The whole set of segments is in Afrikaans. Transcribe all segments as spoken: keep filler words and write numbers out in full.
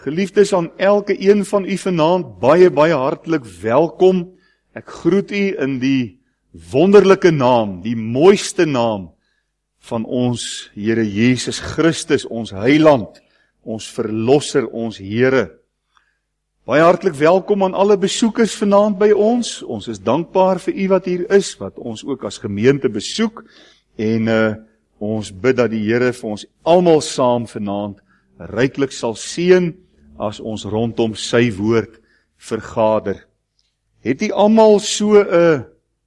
Geliefdes, aan elke een van u vanaand baie, baie hartlik welkom. Ek groet u in die wonderlike naam, die mooiste naam van ons Here Jesus Christus, ons Heiland, ons Verlosser, ons Here. Baie hartlik welkom aan alle besoekers vanaand by ons. Ons is dankbaar vir u wat hier is, wat ons ook as gemeente besoek. En uh, ons bid dat die Here vir ons almal saam vanaand ryklik sal seën as ons rondom sy woord vergader. Het u almal so 'n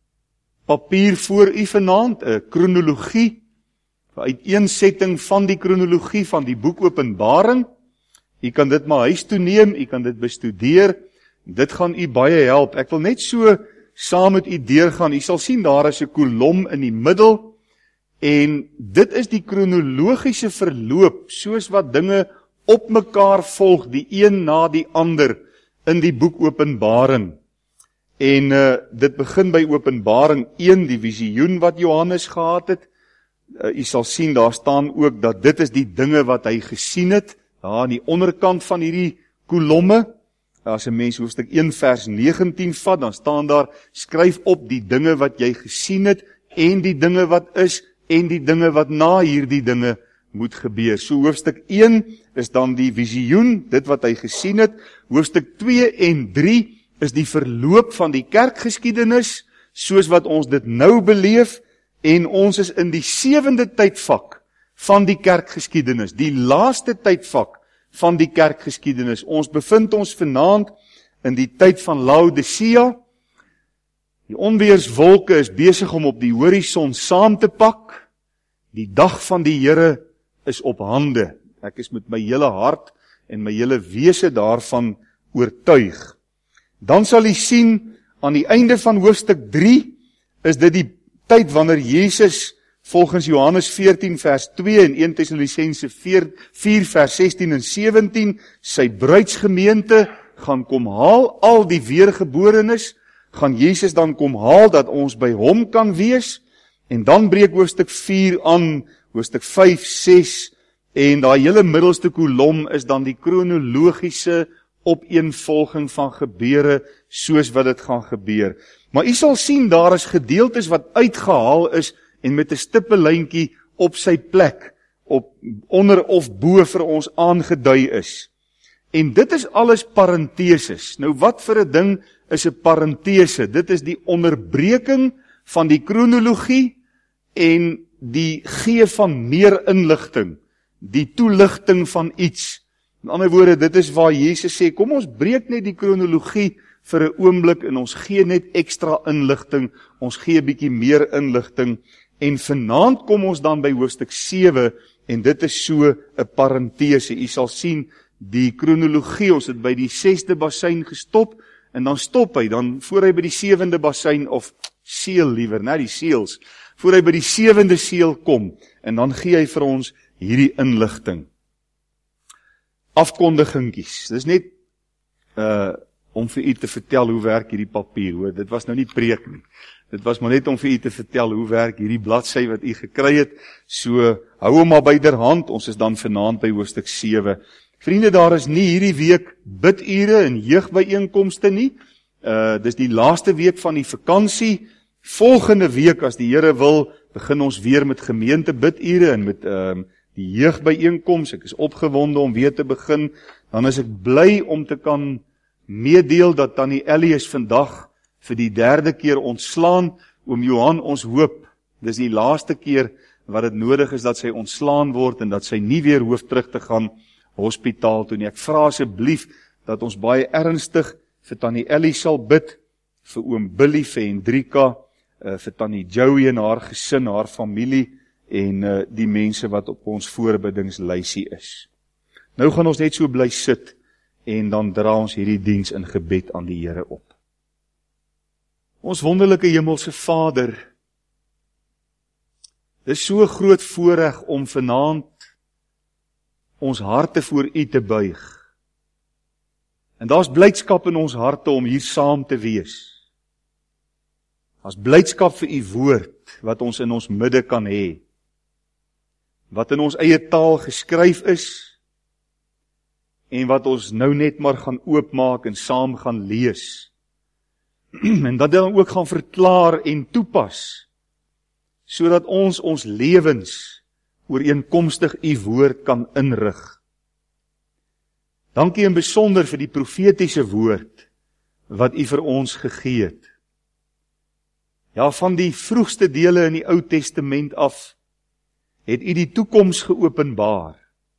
papier voor u vanaand, 'n kronologie, 'n uiteensetting van die kronologie van die boek Openbaring? U kan dit maar huis toe neem, u kan dit bestudeer. Dit gaan u baie help. Ek wil net so saam met u deurgaan. U sal sien daar is 'n kolom in die middel en dit is die kronologiese verloop soos wat dinge op mekaar volg, die een na die ander in die boek Openbaring. En uh, dit begin by Openbaring een, die visioen wat Johannes gehad het. Uh, u sal sien, daar staan ook dat dit is die dinge wat hy gesien het, daar aan die onderkant van hierdie kolomme. As 'n mens hoofstuk een vers negentien vat, dan staan daar, skryf op die dinge wat jy gesien het, en die dinge wat is, en die dinge wat na hierdie dinge moet gebeur. So hoofstuk een is dan die visioen, dit wat hy gesien het. Hoofstuk twee en drie is die verloop van die kerkgeskiedenis, soos wat ons dit nou beleef, en ons is in die sewende tydvak van die kerkgeskiedenis, die laaste tydvak van die kerkgeskiedenis. Ons bevind ons vanaand in die tyd van Laodicea. Die onweerswolke is besig om op die horison saam te pak. Die dag van die Here is op hande. Ek is met my hele hart en my hele wese daarvan oortuig. Dan sal jy sien, aan die einde van hoofstuk drie, is dit die tyd wanneer Jesus, volgens Johannes veertien vers twee en een Tessalonisense vier vers sestien en sewentien, sy bruidsgemeente gaan kom haal, al die weergeborenes, gaan Jesus dan kom haal, dat ons by hom kan wees, en dan breek hoofstuk vier aan, hoofstuk vyf, ses, en daai hele middelste kolom is dan die kronologiese opeenvolging van gebeure, soos wat dit gaan gebeur. Maar u sal sien, daar is gedeeltes wat uitgehaal is, en met 'n stippellyntjie op sy plek, op onder of bo vir ons aangedui is. En dit is alles parenteses. Nou wat vir 'n ding is 'n parentese? Dit is die onderbreking van die kronologie en die gee van meer inligting, die toeligting van iets. In ander woorde, dit is waar Jesus sê, kom ons breek net die kronologie vir 'n oomblik en ons gee net ekstra inligting, ons gee 'n bietjie meer inligting, en vanaand kom ons dan by hoofstuk sewe, en dit is so 'n parentese. U sal sien, die kronologie, ons het by die sesde bassein gestop, en dan stop hy, dan voor hy by die sewende bassein, of seel liewer, net die seels, voor hy by die sewende seel kom, en dan gee hy vir ons hierdie inligting. Afkondiginkies, dis net uh, om vir u te vertel hoe werk hierdie papier, hoor, dit was nou nie preek nie, dit was maar net om vir u te vertel hoe werk hierdie bladsy wat u gekry het, so hou hom maar byderhand, ons is dan vanaand by hoofstuk sewe. Vriende, daar is nie hierdie week bidure en jeugbyeenkomste nie, uh, dis die laaste week van die vakansie. Volgende week, as die Here wil, begin ons weer met gemeente bidure en met uh, die jeugbyeenkoms. Ek is opgewonde om weer te begin. Dan is ek bly om te kan meedeel dat Tannie Ellie is vandag vir die derde keer ontslaan. Oom Johan, ons hoop, dis die laaste keer wat dit nodig is dat sy ontslaan word en dat sy nie weer hoef terug te gaan hospitaal toe nie. Ek vra asseblief dat ons baie ernstig vir Tannie Ellie sal bid, vir oom Billy, vir Hendrika, uh, vir Tannie Joey en haar gesin, haar familie en uh, die mense wat op ons voorbiddingslysie is. Nou gaan ons net so bly sit en dan dra ons hierdie diens in gebed aan die Here op. Ons wonderlike hemelse Vader, dis so groot voorreg om vanaand ons harte voor U te buig. En daar's blydskap in ons harte om hier saam te wees. Daar's blydskap vir U woord wat ons in ons midde kan hê, wat in ons eie taal geskryf is en wat ons nou net maar gaan oopmaak en saam gaan lees. En dat dan ook gaan verklaar en toepas, sodat ons ons lewens ooreenkomstig u woord kan inrig. Dankie in besonder vir die profetiese woord wat u vir ons gegee het. Ja, van die vroegste dele in die Ou Testament af het u die toekoms geopenbaar.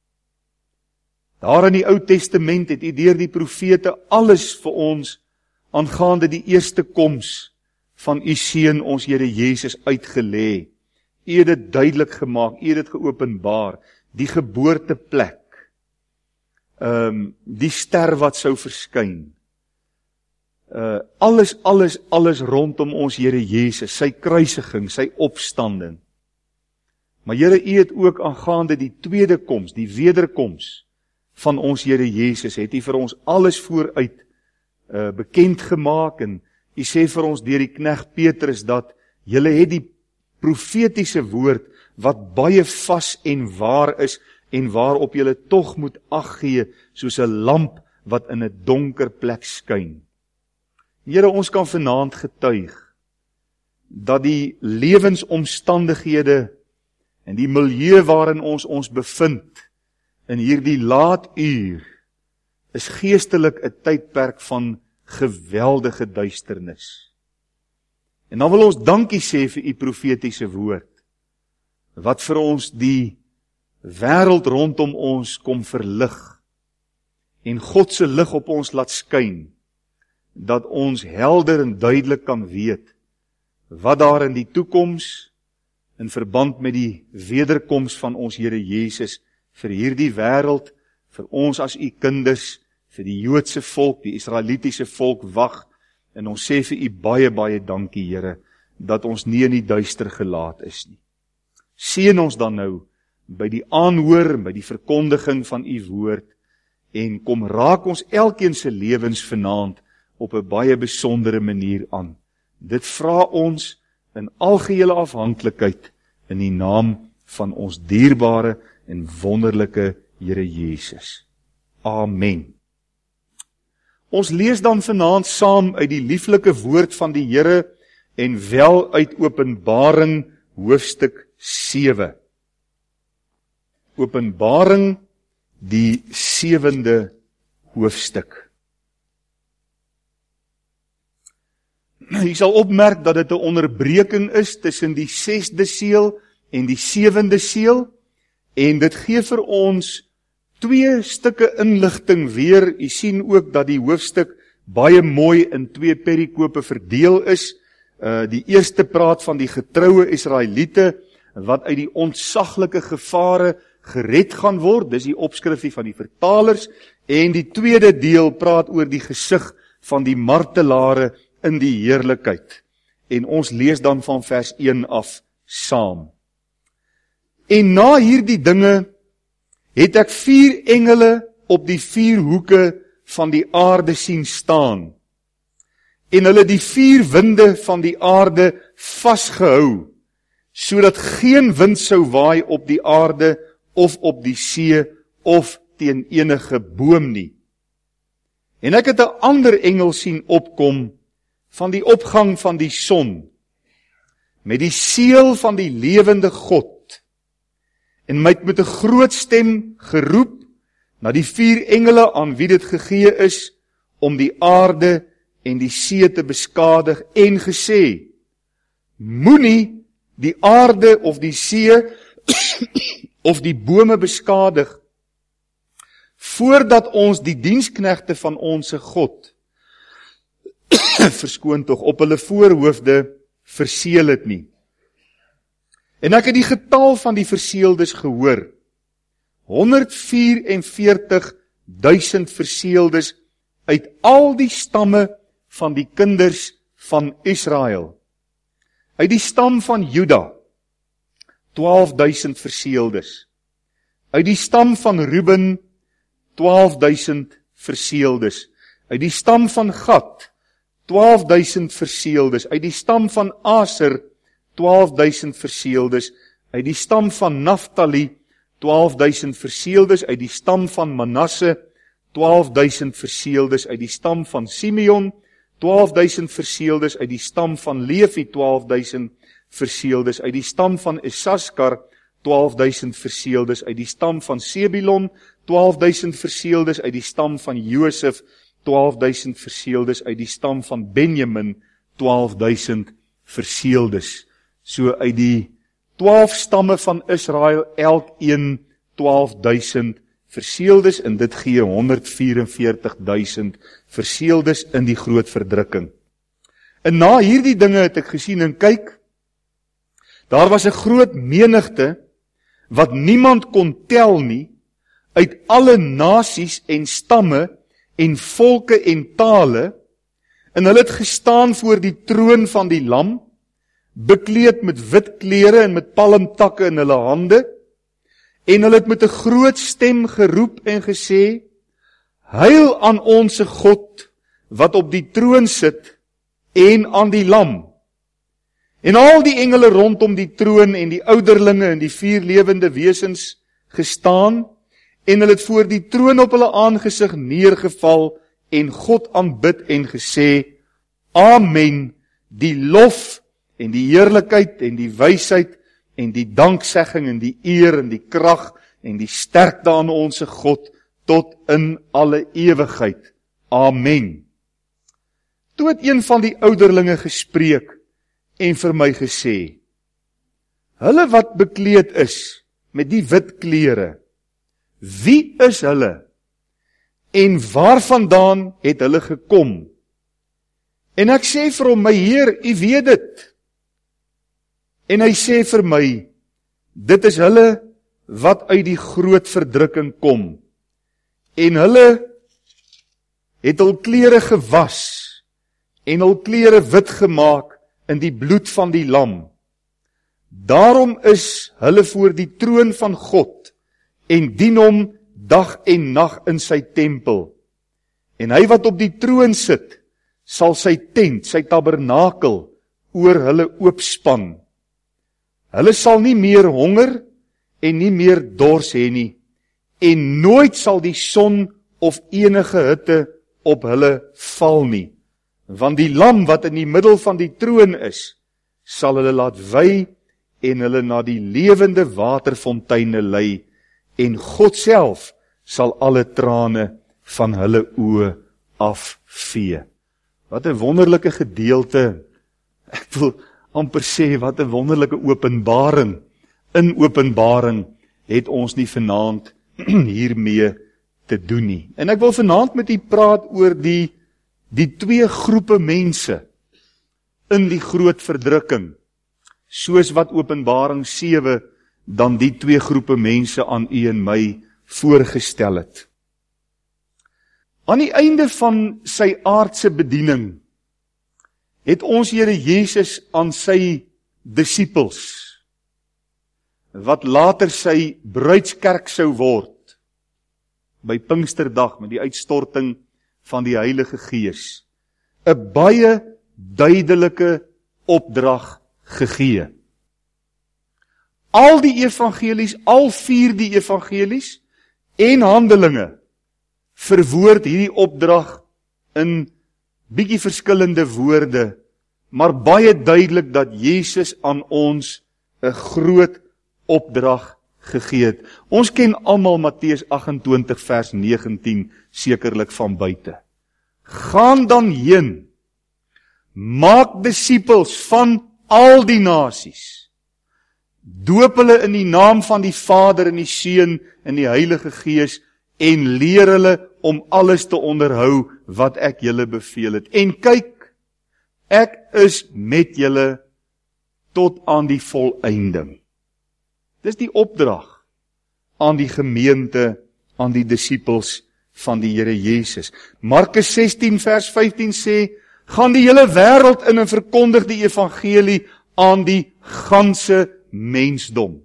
Daar in die Ou Testament het u deur die profete alles vir ons aangaande die eerste koms van u seun ons Here Jesus uitgelê. U het dit duidelik gemaak, u het dit geopenbaar, die geboorteplek, um, die ster wat sou verskyn. Uh, alles, alles, alles rondom ons Here Jesus, sy kruisiging, sy opstanding. Maar Here, u het ook aangaande die tweede koms, die wederkoms van ons Here Jesus, het u vir ons alles vooruit uh, bekend gemaak, en u sê vir ons deur die knegt Petrus dat julle het die profetiese woord wat baie vas en waar is en waarop julle tog moet ag gee soos 'n lamp wat in 'n donker plek skyn. Here, ons kan vanaand getuig dat die lewensomstandighede en die milieu waarin ons ons bevind in hierdie laat uur is geestelik 'n tydperk van geweldige duisternis. En dan wil ons dankie sê vir u profetiese woord, wat vir ons die wêreld rondom ons kom verlig, en God se lig op ons laat skyn, dat ons helder en duidelik kan weet, wat daar in die toekoms, in verband met die wederkoms van ons Here Jesus, vir hierdie wêreld, vir ons as u kinders, vir die Joodse volk, die Israelitiese volk wag, en ons sê vir u baie, baie dankie, Here, dat ons nie in die duister gelaat is nie. Seën ons dan nou, by die aanhoor, by die verkondiging van u woord, en kom raak ons elkeen se lewens vanaand, op 'n baie besondere manier aan. Dit vra ons in algehele afhanklikheid, in die naam van ons dierbare en wonderlike Here Jesus. Amen. Ons lees dan vanaand saam uit die lieflike woord van die Here en wel uit Openbaring hoofstuk sewe. Openbaring die sewende hoofstuk. Jy sal opmerk dat dit 'n onderbreking is tussen die sesde seël en die sewende seël, en dit gee vir ons twee stukke inligting weer. Jy sien ook dat die hoofstuk baie mooi in twee perikope verdeel is. Uh, die eerste praat van die getroue Israeliete wat uit die ontsaglike gevare gered gaan word. Dis die opskrifie van die vertalers. En die tweede deel praat oor die gesig van die martelare in die heerlikheid. En ons lees dan van vers een af saam. En na hierdie dinge het ek vier engele op die vier hoeke van die aarde sien staan, en hulle die vier winde van die aarde vasgehou, sodat geen wind sou waai op die aarde, of op die see, of teen enige boom nie. En ek het 'n ander engel sien opkom, van die opgang van die son, met die seël van die lewende God, en my het met 'n groot stem geroep na die vier engele aan wie dit gegee is, om die aarde en die see te beskadig, en gesê, moenie die aarde of die see of die bome beskadig, voordat ons die diensknegte van onse God verskoon tog, op hulle voorhoofde verseël het nie. En ek het die getal van die verseëldes gehoor, honderd vyf en veertig duisend verseëldes uit al die stamme van die kinders van Israel. Uit die stam van Juda, twaalf duisend verseëldes. Uit die stam van Ruben, twaalf duisend verseëldes. Uit die stam van Gad, twaalf duisend verseëldes. Uit die stam van Aser, twaalf duisend verseëldes. Uit die stam van Naftali, twaalf duisend verseëldes. Uit die stam van Manasse, twaalfduisend verseeldes uit die stam van Simeon, twaalfduisend verseeldes uit die stam van Levi, twaalfduisend verseeldes uit die stam van Isaskar, twaalfduisend verseeldes uit die stam van Sebulon, twaalfduisend verseeldes uit die stam van Josef, twaalfduisend verseeldes uit die stam van Benjamin, twaalfduisend verseeldes. So uit die twaalf stamme van Israel, elkeen twaalfduisend verseeldes, en dit gee honderdvierenveertigduisend verseeldes in die groot verdrukking. En na hierdie dinge het ek gesien en kyk, daar was 'n groot menigte, wat niemand kon tel nie, uit alle nasies en stamme, en volke en tale, en hulle het gestaan voor die troon van die Lam, bekleed met wit klere en met palmtakke in hulle hande, en hulle het met 'n groot stem geroep en gesê, Heil aan onse God, wat op die troon sit, en aan die Lam. En al die engele rondom die troon, en die ouderlinge, en die vier lewende wesens gestaan, en hulle het voor die troon op hulle aangesig neergeval, en God aanbid en gesê, Amen, die lof, en die heerlikheid, en die wysheid, en die danksegging, en die eer, en die krag, en die sterkte aan onse God, tot in alle ewigheid. Amen. Toe het een van die ouderlinge gespreek, en vir my gesê, hulle wat bekleed is, met die wit klere, wie is hulle, en waarvandaan het hulle gekom? En ek sê vir hom, my Heer, U weet dit. En hy sê vir my, dit is hulle wat uit die groot verdrukking kom. En hulle het hul klere gewas, en hul klere wit gemaak in die bloed van die Lam. Daarom is hulle voor die troon van God, en dien hom dag en nag in sy tempel. En hy wat op die troon sit, sal sy tent, sy tabernakel, oor hulle oopspan. Hulle sal nie meer honger, en nie meer dors hê nie, en nooit sal die son of enige hitte op hulle val nie. Want die Lam wat in die middel van die troon is, sal hulle laat wy, en hulle na die lewende waterfonteine lei, en God self sal alle trane van hulle oë afvee. Wat 'n wonderlike gedeelte, ek wil amper sê, wat 'n wonderlike openbaring, in openbaring het ons nie vanaand hiermee te doen nie. En ek wil vanaand met u praat oor die, die twee groepe mense, in die groot verdrukking, soos wat Openbaring sewe, dan die twee groepe mense aan u en my voorgestel het. Aan die einde van sy aardse bediening, het ons Here Jesus aan sy disippels, wat later sy bruidskerk sou word, by Pinksterdag met die uitstorting van die Heilige Gees, 'n baie duidelike opdrag gegee. Al die evangelies, al vier die evangelies en Handelinge verwoord hierdie opdrag in bietjie verskillende woorde, maar baie duidelik dat Jesus aan ons 'n groot opdrag gegee het. Ons ken almal Matteus agt-en-twintig vers negentien sekerlik van buite. Gaan dan heen, maak disippels van al die nasies, doop hulle in die naam van die Vader en die Seun en die Heilige Gees, en leer hulle om alles te onderhou wat ek julle beveel het. En kyk, ek is met julle tot aan die volëinding. Dis die opdrag aan die gemeente, aan die disippels van die Here Jesus. Markus sestien vers vyftien sê, gaan die hele wêreld in en verkondig die evangelie aan die ganse mensdom.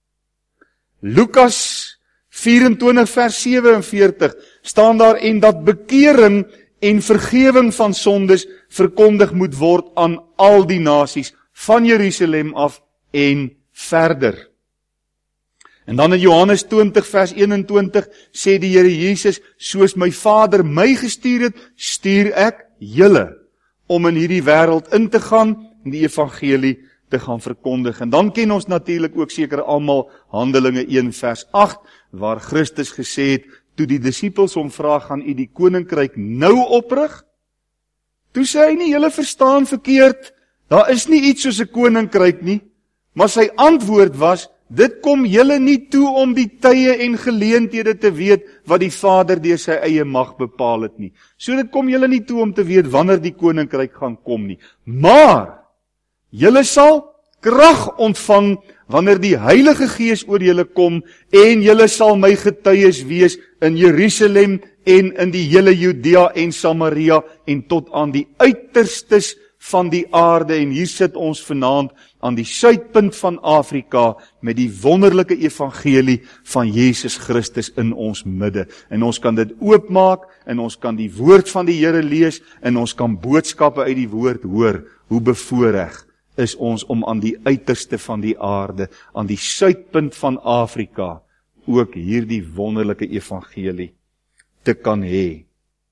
Lukas vyf-en-twintig vers sewe en veertig staan daar, en dat bekering en vergewing van sondes verkondig moet word aan al die nasies, van Jerusalem af en verder. En dan in Johannes twintig vers eenentwintig sê die Here Jesus, soos my Vader my gestuur het, stuur ek julle om in hierdie wêreld in te gaan en die evangelie te gaan verkondig. En dan ken ons natuurlik ook seker almal Handelinge een vers agt, waar Christus gesê het, toe die disippels hom vra, gaan u die koninkryk nou oprig? Toe sê hy nie, julle verstaan verkeerd, daar is nie iets soos 'n koninkryk nie, maar sy antwoord was, dit kom julle nie toe om die tye en geleenthede te weet wat die Vader deur sy eie mag bepaal het nie. So dit kom julle nie toe om te weet wanneer die koninkryk gaan kom nie. Maar julle sal krag ontvang wanneer die Heilige Gees oor julle kom en julle sal my getuies wees in Jerusalem en in die hele Judea en Samaria en tot aan die uiterstes van die aarde. En hier sit ons vanaand aan die suidpunt van Afrika met die wonderlike evangelie van Jesus Christus in ons midde. En ons kan dit oopmaak en ons kan die woord van die Here lees en ons kan boodskappe uit die woord hoor. Hoe bevoorreg is ons om aan die uiterste van die aarde, aan die suidpunt van Afrika, ook hierdie wonderlike evangelie te kan hê.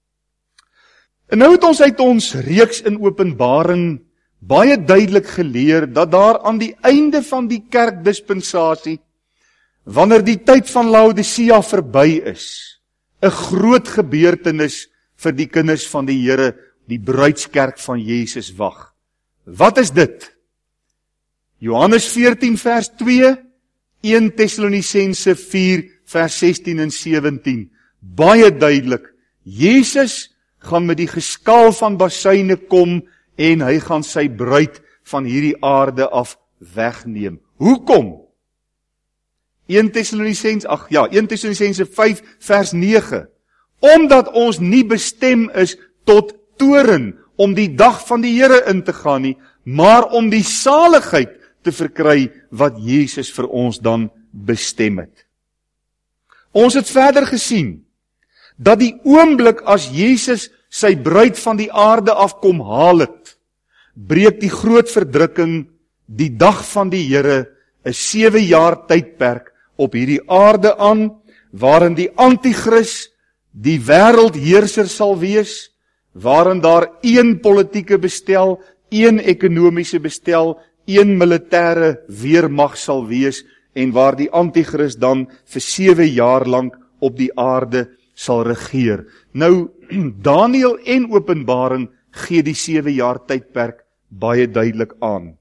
En nou het ons uit ons reeks in Openbaring baie duidelik geleer dat daar aan die einde van die kerkdispensasie, wanneer die tyd van Laodicea verby is, 'n groot gebeurtenis vir die kinders van die Here, die bruidskerk van Jesus wag. Wat is dit? Johannes veertien vers twee, eerste Tessalonisense vier vers sestien en sewentien. Baie duidelik, Jesus gaan met die geskaal van basuine kom en hy gaan sy bruid van hierdie aarde af wegneem. Hoekom? eerste Tessalonisense, ag ja, eerste Tessalonisense vyf vers nege. Omdat ons nie bestem is tot toren om die dag van die Here in te gaan nie, maar om die saligheid te verkry wat Jesus vir ons dan bestem het. Ons het verder gesien dat die oomblik as Jesus sy bruid van die aarde af kom haal het, breek die groot verdrukking, die dag van die Here, 'n sewe jaar tydperk op hierdie aarde aan, waarin die anti-kris die wêreldheerser sal wees, waarin daar een politieke bestel, een ekonomiese bestel, een militêre weermag sal wees, en waar die anti-kris dan vir sewe jaar lank op die aarde sal regeer. Nou, Daniël en Openbaring gee die sewe jaar tydperk baie duidelik aan.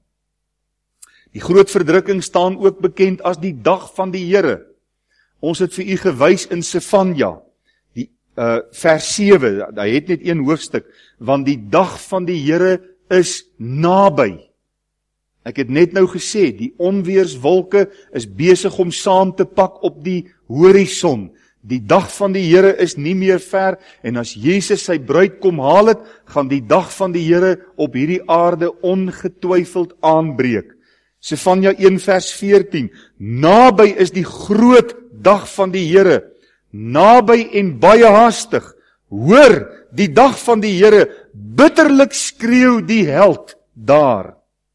Die groot verdrukking staan ook bekend as die dag van die Here. Ons het vir u gewys in Sefanja, die uh, vers sewe, hy het net een hoofstuk, want die dag van die Here is naby. Ek het net nou gesê, die onweerswolke is besig om saam te pak op die horison. Die dag van die Here is nie meer ver, en as Jesus sy bruid kom haal het, gaan die dag van die Here op hierdie aarde ongetwyfeld aanbreek. Sefanja een vers veertien, naby is die groot dag van die Here, naby en baie haastig. Hoor, die dag van die Here, bitterlik skreeu die held daar.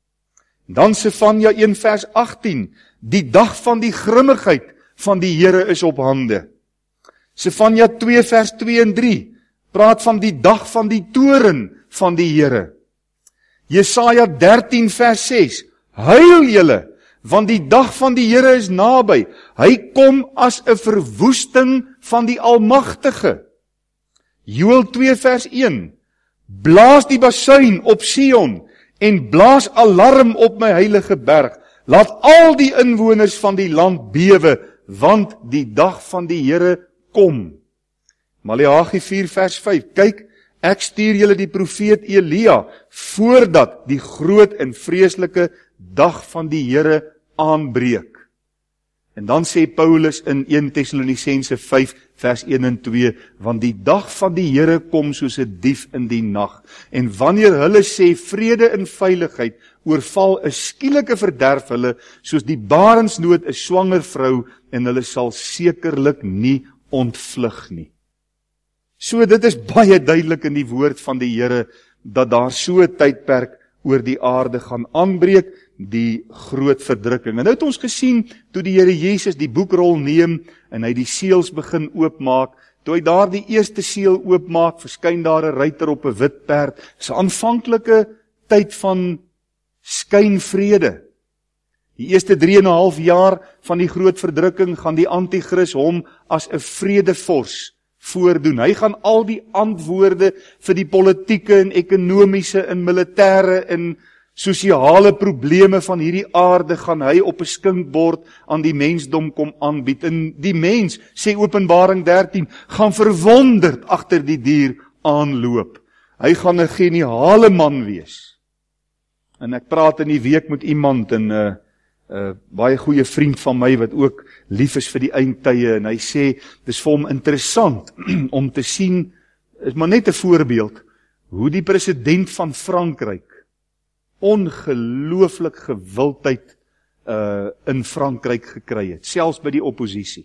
Dan Sefanja een vers agtien, die dag van die grimmigheid van die Here is op hande. Sefanja twee vers twee en drie, praat van die dag van die toren van die Here. Jesaja dertien vers ses, huil julle, want die dag van die Here is naby. Hy kom as 'n verwoesting van die Almagtige. Joël twee vers een, blaas die basuin op Sion en blaas alarm op my heilige berg. Laat al die inwoners van die land bewe, want die dag van die Here kom. Maleagi vier vers vyf, kyk, ek stuur julle die profeet Elia, voordat die groot en vreeslike dag van die Here aanbreek. En dan sê Paulus in eerste Tessalonisense vyf vers een en twee, want die dag van die Here kom soos 'n dief in die nag, en wanneer hulle sê vrede en veiligheid, oorval 'n skielike verderf hulle, soos die barensnood 'n swanger vrou, en hulle sal sekerlik nie ontvlug nie. So dit is baie duidelik in die woord van die Here, dat daar so 'n tydperk oor die aarde gaan aanbreek, die groot verdrukking. En nou het ons gesien, toe die Here Jesus die boekrol neem, en hy die seels begin oopmaak, toe hy daar die eerste seël oopmaak, verskyn daar 'n ruiter op 'n wit perd. Dis 'n aanvanklike tyd van skynvrede. Die eerste drie en 'n half jaar van die groot verdrukking gaan die anti-kris hom as 'n vredevors voordoen. Hy gaan al die antwoorde vir die politieke en ekonomiese en militêre en sosiale probleme van hierdie aarde gaan hy op 'n skinkbord aan die mensdom kom aanbied. En die mens, sê Openbaring dertien, gaan verwonderd agter die dier aanloop. Hy gaan 'n geniale man wees. En ek praat in die week met iemand, en 'n uh, uh, baie goeie vriend van my wat ook lief is vir die eindtye, en hy sê, dis vir hom interessant om te sien, is maar net 'n voorbeeld, hoe die president van Frankryk ongelooflik gewildheid uh, in Frankryk gekry het, selfs by die oppositie.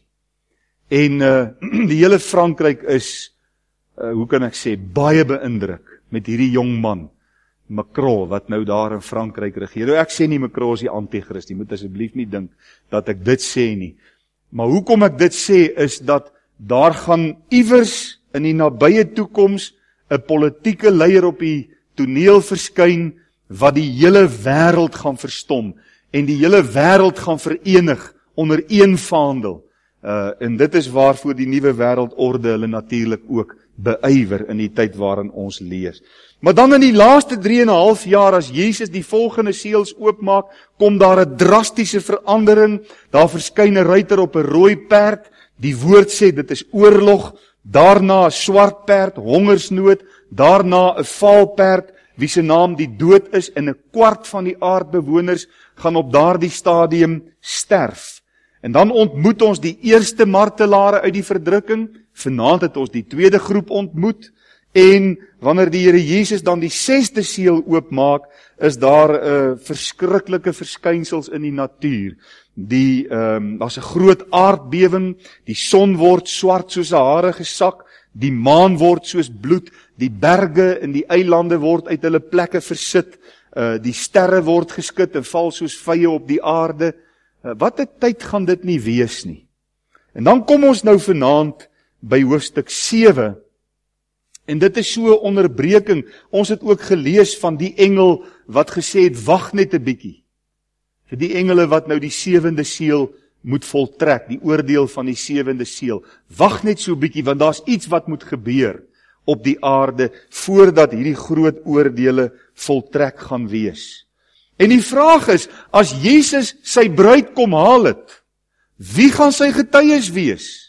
En uh, die hele Frankryk is, uh, hoe kan ek sê, baie beïndruk met hierdie jong man, Macron, wat nou daar in Frankryk regeer. Ek sê nie Macron is die anti-kris, jy moet asseblief nie dink dat ek dit sê nie. Maar hoekom ek dit sê, is dat daar gaan iewers in die nabye toekoms 'n politieke leier op die toneel verskyn, wat die hele wêreld gaan verstom, en die hele wêreld gaan verenig onder een vaandel. Uh, en dit is waarvoor die nuwe wêreldorde hulle natuurlik ook beywer in die tyd waarin ons lees. Maar dan in die laaste drie en 'n half jaar, as Jesus die volgende seels oopmaak, kom daar 'n drastiese verandering. Daar verskyn 'n ruiter op 'n rooi perd. Die woord sê dit is oorlog. Daarna 'n swart perd, hongersnood. Daarna 'n vaal perd, wie se naam die dood is, en 'n kwart van die aardbewoners gaan op daardie stadium sterf. En dan ontmoet ons die eerste martelare uit die verdrukking. Vanaand het ons die tweede groep ontmoet. En wanneer die Here Jesus dan die sesde seël oopmaak, is daar 'n uh, verskriklike verskynsels in die natuur. Die ehm um, daar's 'n groot aardbewing, die son word swart soos 'n harige sak, die maan word soos bloed, die berge en die eilande word uit hulle plekke versit, uh, die sterre word geskit en val soos vye op die aarde. Uh, wat 'n tyd gaan dit nie wees nie. En dan kom ons nou vanaand by hoofstuk sewe. En dit is so 'n onderbreking. Ons het ook gelees van die engel wat gesê het, wag net 'n bietjie. Vir die engele wat nou die sewende seël moet voltrek, die oordeel van die sewende seël. Wag net so 'n bietjie, want daar's iets wat moet gebeur op die aarde voordat hierdie groot oordeele voltrek gaan wees. En die vraag is, as Jesus sy bruid kom haal het, wie gaan sy getuies wees?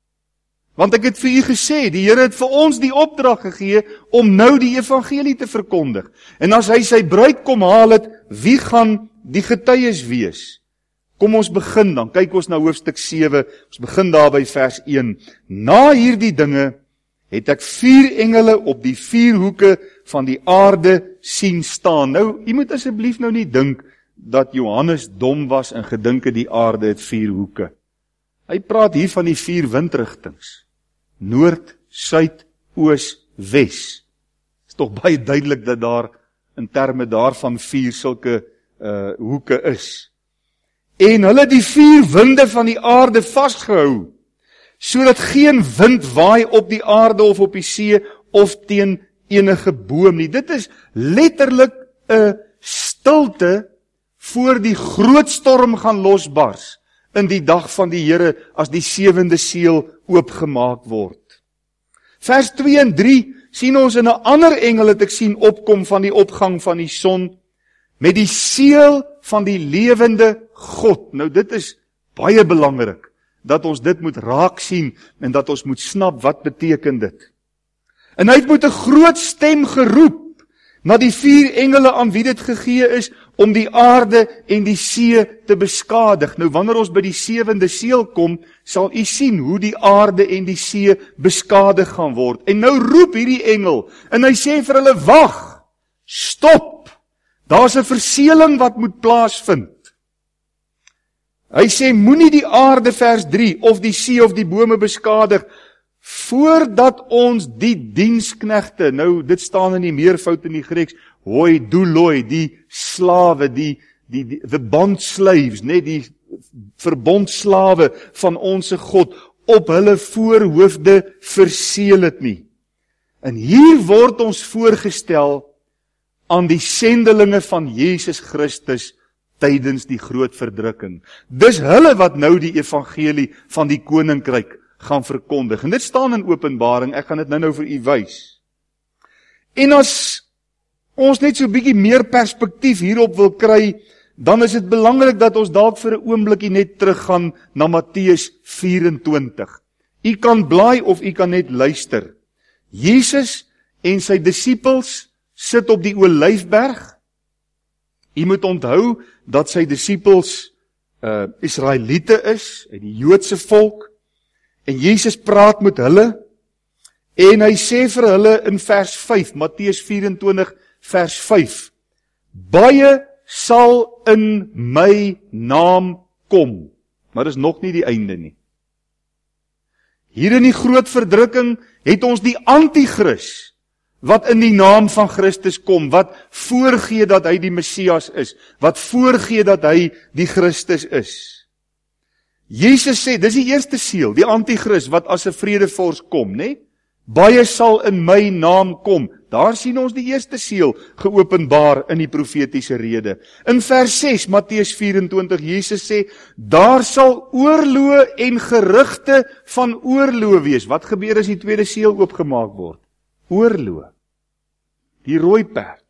Want ek het vir u gesê, die Here het vir ons die opdrag gegee om nou die evangelie te verkondig. En as hy sy bruid kom haal het, wie gaan die getuies wees? Kom ons begin dan, kyk ons na hoofstuk sewe, ons begin daar by vers een. Na hierdie dinge het ek vier engele op die vier hoeke van die aarde sien staan. Nou, u moet asseblief nou nie dink dat Johannes dom was en gedink het die aarde het vier hoeke. Hy praat hier van die vier windrigtings. Noord, suid, oos, wes. Is tog baie duidelik dat daar in terme daarvan vier sulke uh, hoeke is. En hulle die vier winde van die aarde vasgehou, sodat geen wind waai op die aarde of op die see of teen enige boom nie. Dit is letterlik 'n stilte voor die groot storm gaan losbars in die dag van die Here as die sewende seël oopgemaak word. Vers twee en drie sien ons in 'n ander engel het ek sien opkom van die opgang van die son met die seël van die lewende God. Nou dit is baie belangrik dat ons dit moet raak sien en dat ons moet snap wat beteken dit. En hy het met 'n groot stem geroep na die vier engele aan wie dit gegee is om die aarde en die see te beskadig. Nou wanneer ons by die sewende seël kom, sal u sien hoe die aarde en die see beskadig gaan word. En nou roep hierdie engel en hy sê vir hulle, wag, stop, daar's 'n verseëling wat moet plaasvind. Hy sê, moenie die aarde, vers drie, of die see of die bome beskadig, voordat ons die diensknegte, nou dit staan in die meervoud in die Grieks, hoi douloi, die slawe, die, die, die the bond slaves, net die verbondslawe van onse God, op hulle voorhoofde verseël het nie. En hier word ons voorgestel aan die sendelinge van Jesus Christus tydens die groot verdrukking. Dis hulle wat nou die evangelie van die koninkryk gaan verkondig. En dit staan in Openbaring, ek gaan dit nou nou vir u wys. En as ons net so 'n bietjie meer perspektief hierop wil kry, dan is dit belangrik dat ons dalk vir 'n oombliekie net teruggaan na Matteus vyf-en-twintig. U kan blaai of u kan net luister. Jesus en sy disippels sit op die Olyfberg. U moet onthou dat sy disippels uh, Israeliete is, uit die Joodse volk, en Jesus praat met hulle, en hy sê vir hulle in vers vyf, Matteus vyf-en-twintig vers vyf, baie sal in my naam kom, maar dis nog nie die einde nie. Hier in die groot verdrukking het ons die anti-Kris, wat in die naam van Christus kom, wat voorgee dat hy die Messias is, wat voorgee dat hy die Christus is. Jesus sê, dis die eerste seël, die anti-Kris, wat as 'n vredevors kom, né? Baie sal in my naam kom. Daar sien ons die eerste seël geopenbaar in die profetiese rede. In vers ses, Matteus vyf-en-twintig, Jesus sê, daar sal oorloë en gerugte van oorloë wees. Wat gebeur as die tweede seël oopgemaak word? Oorloë. Die rooi perd.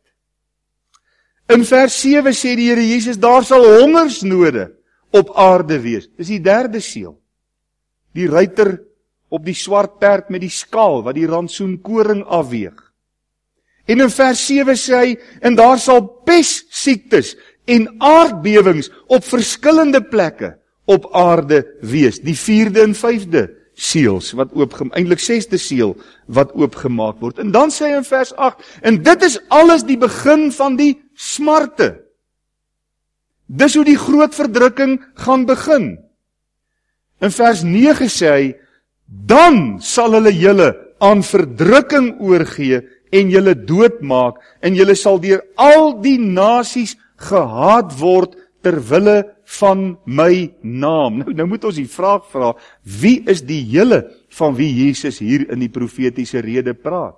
In vers sewe sê die Here Jesus, daar sal hongersnode op aarde wees. Dis die derde seël. Die ruiter op die swart perd met die skaal, wat die rantsoen koring afweeg. En in vers sewe sê hy, en daar sal pessiektes en aardbewings op verskillende plekke op aarde wees. Die vierde en vyfde seels, wat oopgemaak, eintlik sesde seël, wat oopgemaak word. En dan sê hy in vers agt, en dit is alles die begin van die smarte. Dis hoe die groot verdrukking gaan begin. In vers nege sê hy, dan sal hulle julle aan verdrukking oorgee en julle doodmaak, en julle sal deur al die nasies gehaat word ter wille van my naam. Nou, nou moet ons die vraag vra, wie is die julle van wie Jesus hier in die profetiese rede praat?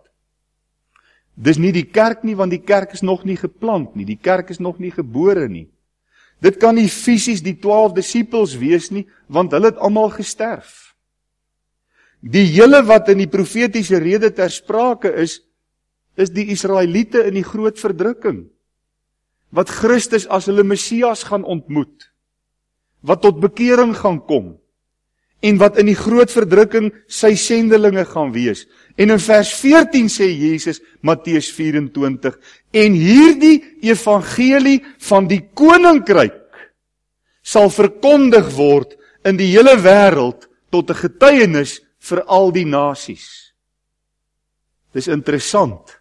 Dis nie die kerk nie, want die kerk is nog nie geplant nie, die kerk is nog nie gebore nie. Dit kan nie fisies die twaalf disippels wees nie, want hulle het almal gesterf. Die julle wat in die profetiese rede ter sprake is, is die Israeliete in die groot verdrukking, wat Christus as hulle Messias gaan ontmoet, wat tot bekering gaan kom, en wat in die groot verdrukking sy sendelinge gaan wees. En in vers veertien sê Jesus, Matteus vyf-en-twintig, en hierdie evangelie van die koninkryk sal verkondig word in die hele wêreld tot 'n getuienis vir al die nasies. Dis interessant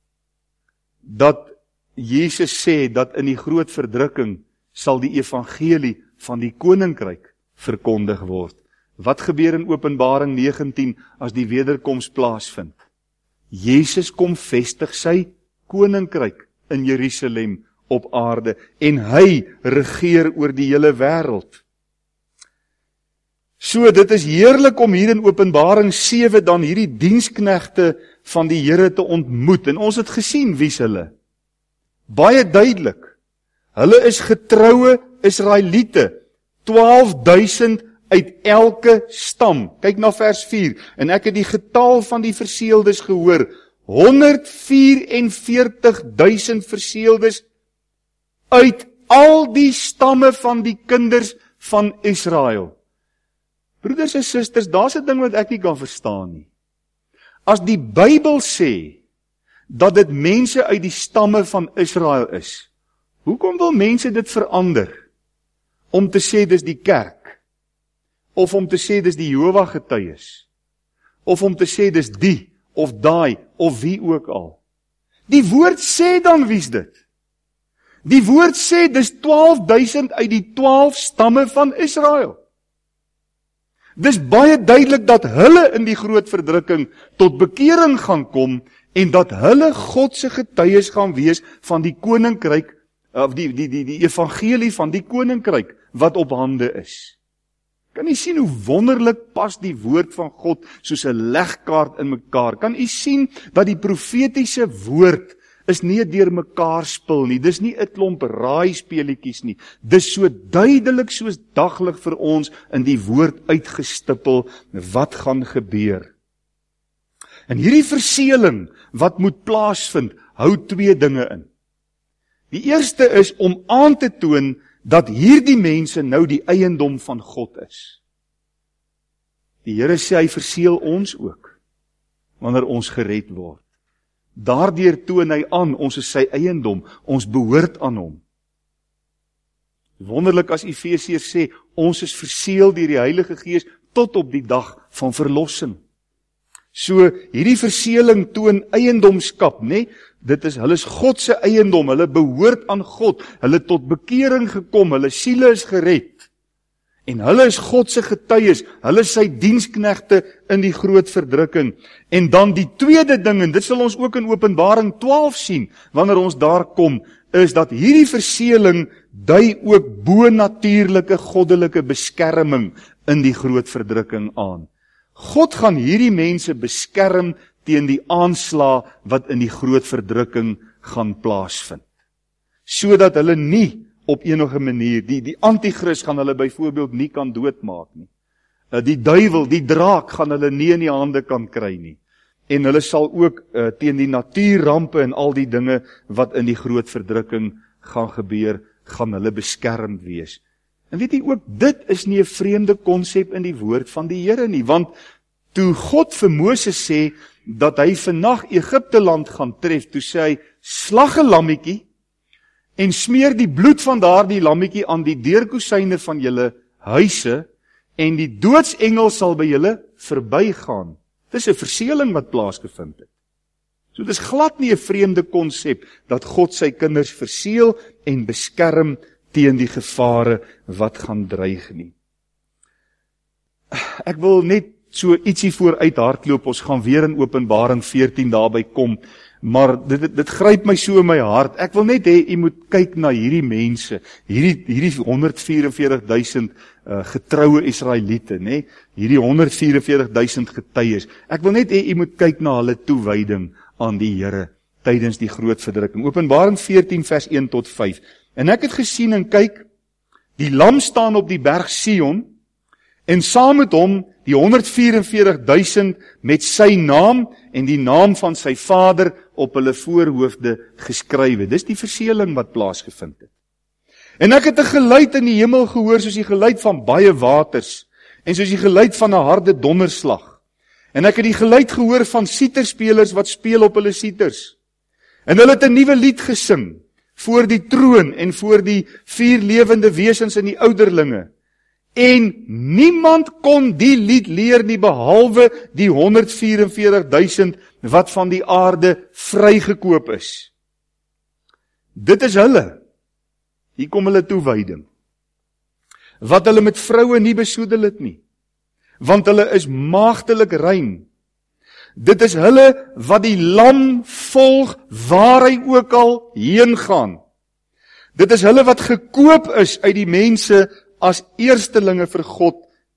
dat Jesus sê dat in die groot verdrukking sal die evangelie van die koninkryk verkondig word. Wat gebeur in Openbaring negentien as die wederkoms plaasvind? Jesus kom vestig sy koninkryk in Jerusalem op aarde en hy regeer oor die hele wêreld. So, dit is heerlik om hier in Openbaring sewe dan hierdie diensknegte van die Here te ontmoet. En ons het gesien wie's hulle. Baie duidelik. Hulle is getroue Israeliete. twaalf duisend uit elke stam. Kyk na vers vier. En ek het die getal van die verseeldes gehoor. honderd vyf en veertig duisend verseeldes uit al die stamme van die kinders van Israel. Broeders en susters, daar's 'n ding wat ek nie kan verstaan nie. As die Bybel sê dat dit mense uit die stamme van Israel is, hoekom wil mense dit verander? Om te sê dis die kerk, of om te sê dis die Jehova getuies, of om te sê dis die, of daai, of wie ook al. Die woord sê dan wie's dit? Die woord sê dis twaalf duisend uit die twaalf stamme van Israel. Dis baie duidelik dat hulle in die groot verdrukking tot bekering gaan kom en dat hulle God se getuies gaan wees van die koninkryk of die, die, die, die evangelie van die koninkryk wat op hande is. Kan u sien hoe wonderlik pas die woord van God soos 'n legkaart in mekaar? Kan u sien dat die profetiese woord is nie 'n deurmekaar spil nie, dis nie 'n klomp raaispeletjies nie, dis so duidelik soos daglig vir ons in die woord uitgestippel wat gaan gebeur. En hierdie verseëling wat moet plaasvind, hou twee dinge in. Die eerste is om aan te toon dat hierdie mense nou die eiendom van God is. Die Here sê hy verseël ons ook, wanneer ons gered word. Daardeur toon hy aan, ons is sy eiendom, ons behoort aan hom. Wonderlik as Efesiërs sê, ons is verseël deur die Heilige Gees tot op die dag van verlossing. So, hierdie verseëling toon eiendomskap, né? Dit is, hulle is God se eiendom, hulle behoort aan God, hulle het tot bekering gekom, hulle siele is gered. En hulle is God se getuies, hulle is sy diensknegte in die groot verdrukking. En dan die tweede ding, en dit sal ons ook in Openbaring twaalf sien, wanneer ons daar kom, is dat hierdie verseëling dui ook bonatuurlike goddelike beskerming in die groot verdrukking aan. God gaan hierdie mense beskerm teen die aanslag wat in die groot verdrukking gaan plaasvind. Sodat hulle nie op enige manier, die, die antichrist gaan hulle byvoorbeeld nie kan doodmaak nie. Die duiwel, die draak gaan hulle nie in die hande kan kry nie. En hulle sal ook uh, teen die natuurrampe en al die dinge wat in die groot verdrukking gaan gebeur, gaan hulle beskermd wees. En weet jy ook, dit is nie 'n vreemde konsep in die woord van die Here nie, want toe God vir Moses sê, dat hy vannag Egipte land gaan tref, toe sê hy, slag 'n lammetjie, en smeer die bloed van daardie lammetjie aan die deurkosyne van julle huise, en die doodsengel sal by julle verbygaan. Dis 'n verseëling wat plaasgevind het. So dis glad nie 'n vreemde konsep, dat God sy kinders verseël en beskerm teen die gevare wat gaan dreig nie. Ek wil net so ietsie vooruit hardloop, ons gaan weer in Openbaring veertien daarby kom, maar dit, dit, dit gryp my so in my hart. Ek wil net hê, jy moet kyk na hierdie mense, hierdie, hierdie honderd vyf en veertig duisend uh, getroue Israeliete, né? Hierdie honderd vyf en veertig duisend getuies. Ek wil net hê, jy moet kyk na hulle toewyding aan die Here tydens die groot verdrukking. Openbaring veertien vers een tot vyf. En ek het gesien en kyk, die lam staan op die berg Sion, en saam met hom die honderd vyf en veertig duisend met sy naam en die naam van sy Vader op hulle voorhoofde geskrywe. Dis die verseëling wat plaasgevind het. En ek het 'n geluid in die hemel gehoor, soos die geluid van baie waters, en soos die geluid van 'n harde donderslag. En ek het die geluid gehoor van siterspelers wat speel op hulle siters. En hulle het 'n nuwe lied gesing voor die troon en voor die vier lewende wesens en die ouderlinge. En niemand kon die lied leer nie, behalwe die honderd vyf en veertig duisend wat van die aarde vrygekoop is. Dit is hulle. Hier kom hulle toewyding. Wat hulle met vroue nie besoedel het nie, want hulle is maagdelik rein. Dit is hulle wat die lam volg waar hy ook al heen gaan. Dit is hulle wat gekoop is uit die mense as eerstelinge vir God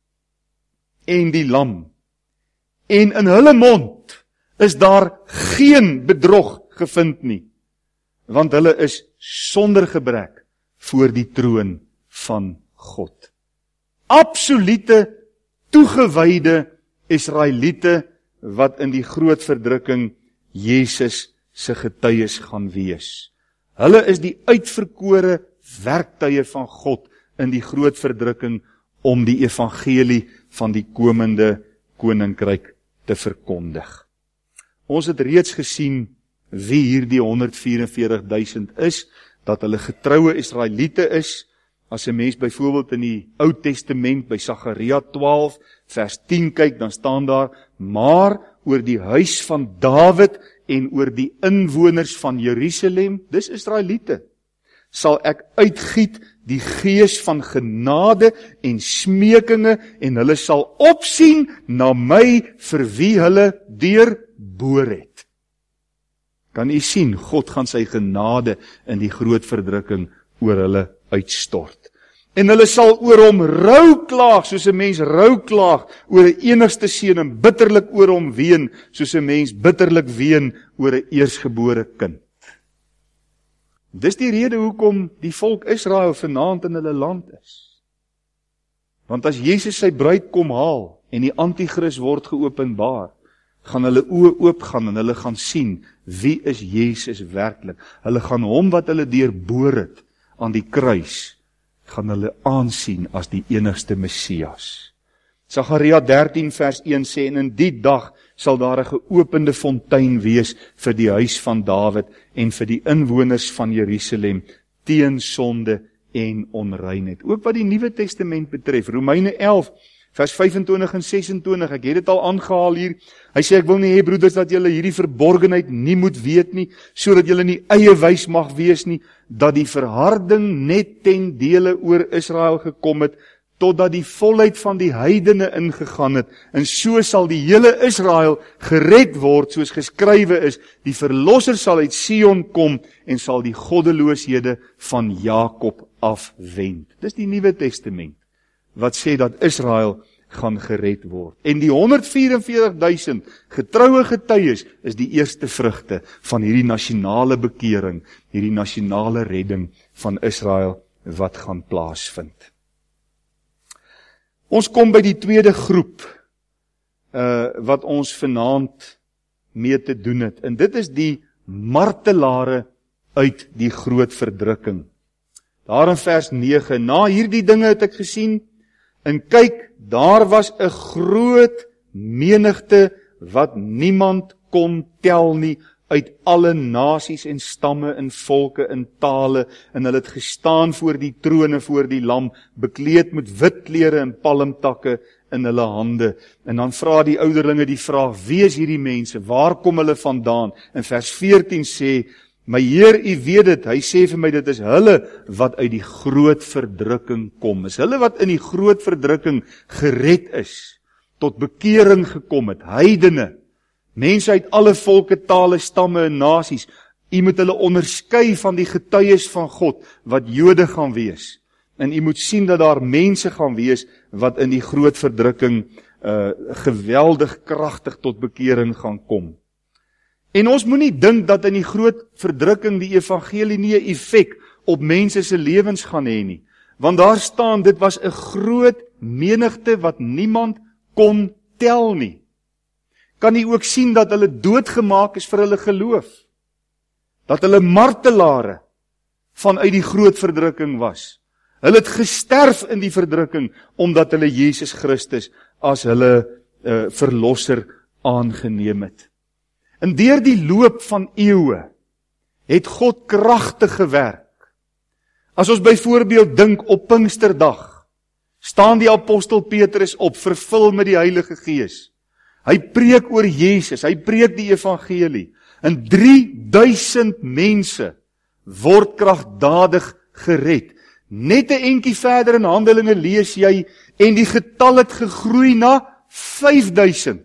en die lam. En in hulle mond is daar geen bedrog gevind nie, want hulle is sonder gebrek voor die troon van God. Absolute toegewyde Israeliete wat in die groot verdrukking Jesus se getuies gaan wees. Hulle is die uitverkore werktuie van God in die groot verdrukking om die evangelie van die komende koninkryk te verkondig. Ons het reeds gesien wie hierdie honderd vyf en veertig duisend is, dat hulle getroue Israeliete is. As 'n mens byvoorbeeld in die Ou Testament by Sagaria twaalf vers tien kyk, dan staan daar, maar oor die huis van Dawid en oor die inwoners van Jerusalem, dis Israeliete, sal ek uitgiet die gees van genade en smekinge, en hulle sal opsien na my vir wie hulle deurboor het. kan u sien, God gaan sy genade in die groot verdrukking oor hulle uitstort. En hulle sal oor hom rou klaag, soos 'n mens rou klaag oor 'n enigste seun, en bitterlik oor hom ween, soos 'n mens bitterlik ween oor 'n eersgebore kind. Dis die rede hoekom die volk Israel vanaand in hulle land is. Want as Jesus sy bruid kom haal, en die antichrist word geopenbaar, gaan hulle oë oopgaan en hulle gaan sien, wie is Jesus werklik? Hulle gaan hom wat hulle deurboor het aan die kruis, gaan hulle aansien as die enigste Messias. Sagaria dertien vers een sê, en in die dag sal daar 'n geopende fontein wees vir die huis van Dawid en vir die inwoners van Jerusalem teen sonde en onreinheid. Ook wat die Nuwe Testament betref, Romeine elf vers vyf-en-twintig en ses-en-twintig, ek het dit al aangehaal hier. Hy sê, ek wil nie hê broeders dat julle hierdie verborgenheid nie moet weet nie, sodat julle nie eie wys mag wees nie, dat die verharding net ten dele oor Israel gekom het, totdat die volheid van die heidene ingegaan het, en so sal die hele Israel gered word, soos geskrywe is, die verlosser sal uit Sion kom, en sal die goddelooshede van Jakob afwend. Dis die Nuwe Testament, wat sê dat Israel gaan gered word. En die honderd vyf en veertig duisend getroue getuies is die eerste vrugte van hierdie nasionale bekering, hierdie nasionale redding van Israel wat gaan plaasvind. Ons kom by die tweede groep uh, wat ons vanaand mee te doen het. En dit is die martelare uit die groot verdrukking. Daar in vers nege, na hierdie dinge het ek gesien, en kyk, daar was 'n groot menigte wat niemand kon tel nie, uit alle nasies en stamme en volke en tale, en hulle het gestaan voor die trone voor die lam, bekleed met wit klere en palmtakke in hulle hande. En dan vra die ouderlinge die vraag, wie is hierdie mense, waar kom hulle vandaan? En vers veertien sê, my Heer, u weet dit, hy sê vir my, dit is hulle wat uit die groot verdrukking kom, is hulle wat in die groot verdrukking gered is, tot bekering gekom het, heidene, mense uit alle volke, tale, stamme en nasies, u moet hulle onderskei van die getuies van God, wat Jode gaan wees, en u moet sien dat daar mense gaan wees, wat in die groot verdrukking uh, geweldig kragtig tot bekering gaan kom. En ons moet nie dink dat in die groot verdrukking die evangelie nie 'n effek op mense se lewens gaan hê nie. Want daar staan, dit was 'n groot menigte wat niemand kon tel nie. Kan jy ook sien dat hulle doodgemaak is vir hulle geloof? Dat hulle martelare vanuit die groot verdrukking was. Hulle het gesterf in die verdrukking, omdat hulle Jesus Christus as hulle uh, verlosser aangeneem het. En deur die loop van eeue het God kragtig gewerk. As ons byvoorbeeld dink op Pinksterdag, staan die apostel Petrus op, vervul met die Heilige Gees. Hy preek oor Jesus, hy preek die evangelie, en drie duisend mense word kragtadig gered. Net 'n entjie verder in Handelinge lees jy, en die getal het gegroei na vyf duisend.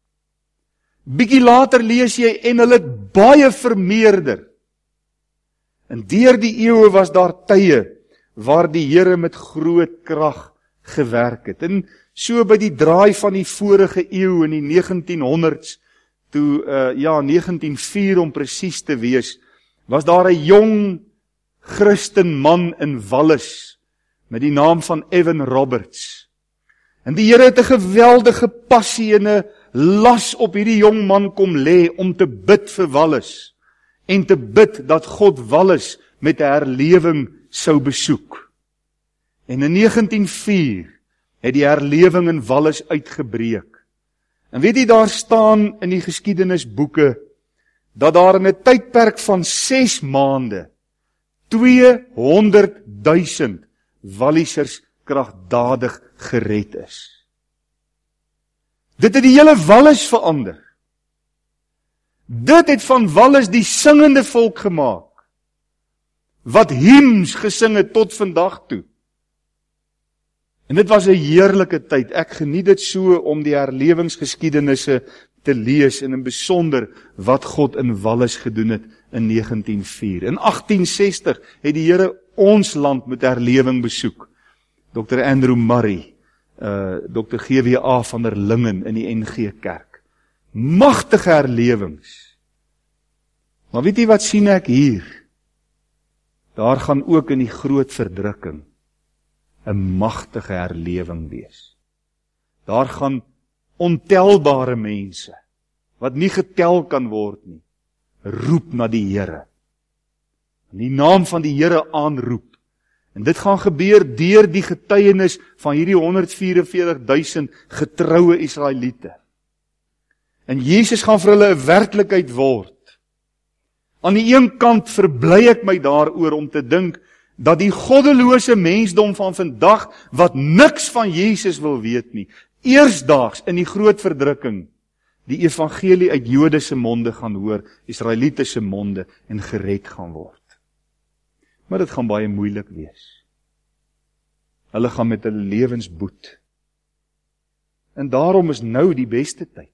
Bietjie later lees jy, en hulle het baie vermeerder. En deur die eeue was daar tye waar die Here met groot krag gewerk het. En so by die draai van die vorige eeu in die negentienhonderd's, toe uh, ja negentien oh vier om presies te wees, was daar 'n jong Christenman in Wallis met die naam van Evan Roberts. En die Here het 'n geweldige passie en 'n las op hierdie jong man kom lê om te bid vir Wallis en te bid dat God Wallis met 'n herlewing sou besoek. En in negentien oh vier het die herlewing in Wallis uitgebreek. En weet jy, daar staan in die geskiedenisboeke dat daar in 'n tydperk van ses maande tweehonderd duisend Wallisers kragtadig gered is. Dit het die hele Wallis verander. Dit het van Wallis die singende volk gemaak, wat hymns gesing het tot vandag toe. En dit was 'n heerlike tyd. Ek geniet dit so om die herlewingsgeskiedenisse te lees en in besonder wat God in Wallis gedoen het in negentien o vier. In agtien sestig het die Here ons land met herlewing besoek. dokter Andrew Murray, uh, dokter G W A van der Lingen in die N G Kerk. Magtige herlewings. Maar weet jy wat sien ek hier? Daar gaan ook in die groot verdrukking 'n magtige herlewing wees. Daar gaan ontelbare mense, wat nie getel kan word nie, roep na die Here. In die naam van die Here aanroep. En dit gaan gebeur deur die getuienis van hierdie honderdvyf en veertig duisend getroue Israeliete. En Jesus gaan vir hulle 'n werklikheid word. Aan die een kant verbly ek my daaroor om te dink dat die goddelose mensdom van vandag, wat niks van Jesus wil weet nie, eersdaags in die groot verdrukking, die evangelie uit Jode se monde gaan hoor, Israeliete se monde, en gered gaan word. Maar dit gaan baie moeilik wees. Hulle gaan met hulle lewens boet. En daarom is nou die beste tyd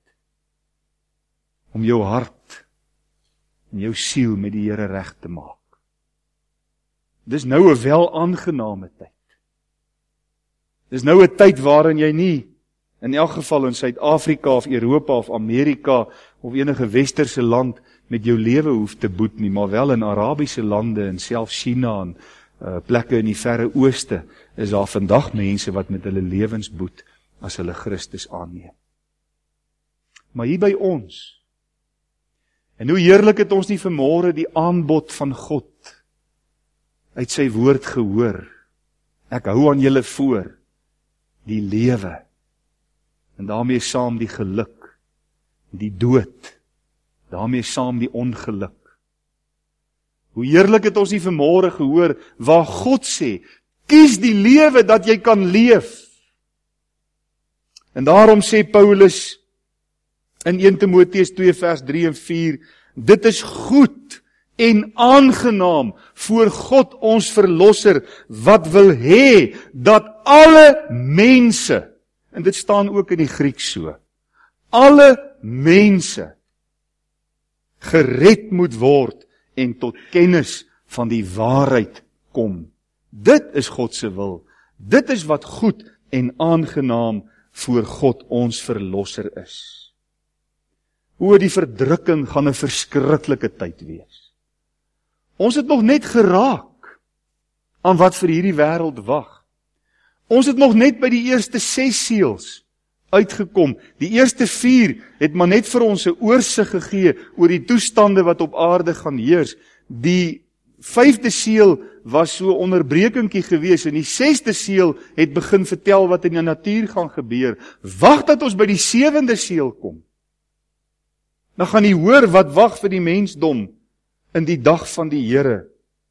om jou hart en jou siel met die Here reg te maak. Dis nou 'n welaangename tyd. Dis nou 'n tyd waarin jy nie, in elk geval in Suid-Afrika of Europa of Amerika of enige westerse land, met jou lewe hoef te boet nie, maar wel in Arabiese lande en self China en uh, plekke in die verre ooste, is daar vandag mense wat met hulle lewens boet as hulle Christus aanneem. Maar hier by ons, en hoe heerlik het ons nie vanmôre die aanbod van God uit sy woord gehoor. Ek hou aan julle voor die lewe, en daarmee saam die geluk, die dood, daarmee saam die ongeluk. Hoe heerlik het ons nie vanmôre gehoor waar God sê, kies die lewe dat jy kan leef. En daarom sê Paulus in eerste Timoteus twee vers drie en vier, dit is goed en aangenaam voor God ons verlosser, wat wil hê dat alle mense, en dit staan ook in die Grieks so, alle mense gered moet word en tot kennis van die waarheid kom. Dit is God se wil. Dit is wat goed en aangenaam voor God ons verlosser is. O, die verdrukking gaan 'n verskriklike tyd wees. Ons het nog net geraak aan wat vir hierdie wêreld wag. Ons het nog net by die eerste ses seels uitgekom. Die eerste vier het maar net vir ons 'n oorsig gegee oor die toestande wat op aarde gaan heers. Die vyfde seel was so 'n onderbrekingkie gewees en die sesde seel het begin vertel wat in die natuur gaan gebeur. Wag dat ons by die sewende seel kom. Dan gaan jy hoor wat wag vir die mensdom in die dag van die Here.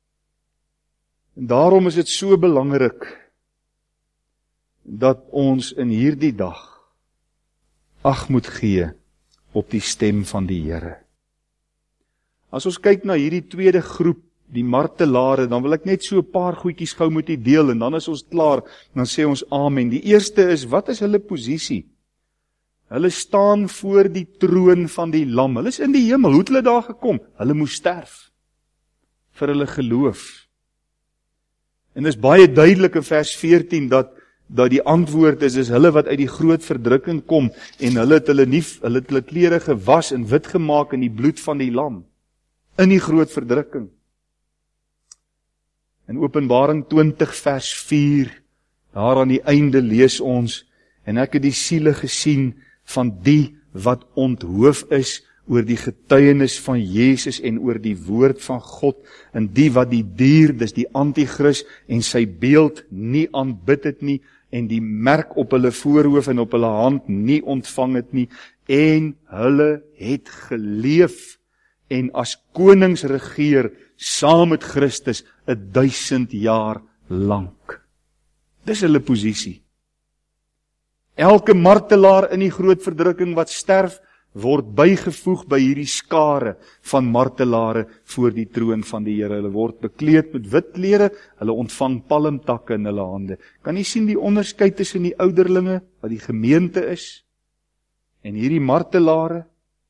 En daarom is dit so belangrik dat ons in hierdie dag ag moet gee op die stem van die Here. As ons kyk na hierdie tweede groep, die martelare, dan wil ek net so 'n paar goedjies gou met u deel en dan is ons klaar, dan sê ons amen. Die eerste is, wat is hulle posisie? Hulle staan voor die troon van die Lam. Hulle is in die hemel. Hoe het hulle daar gekom? Hulle moes sterf vir hulle geloof. En dit is baie duidelik in vers veertien dat dat die antwoord is, is hulle wat uit die groot verdrukking kom, en hulle het hulle nie, hulle het hulle klere gewas en wit gemaak in die bloed van die Lam, in die groot verdrukking. In Openbaring twintig vers vier, daar aan die einde lees ons, en ek het die siele gesien van die wat onthoof is oor die getuienis van Jesus en oor die woord van God, en die wat die dier, dis die antichrist, en sy beeld nie aanbid het nie, en die merk op hulle voorhoof en op hulle hand nie ontvang het nie, en hulle het geleef, en as konings regeer, saam met Christus, een duisend jaar lang. Dis hulle posisie. Elke martelaar in die groot verdrukking wat sterf, word bygevoeg by hierdie skare van martelare voor die troon van die Here. Hulle word bekleed met wit klere, hulle ontvang palmtakke in hulle hande. Kan jy sien die onderskeid tussen die ouderlinge, wat die gemeente is, En hierdie martelare,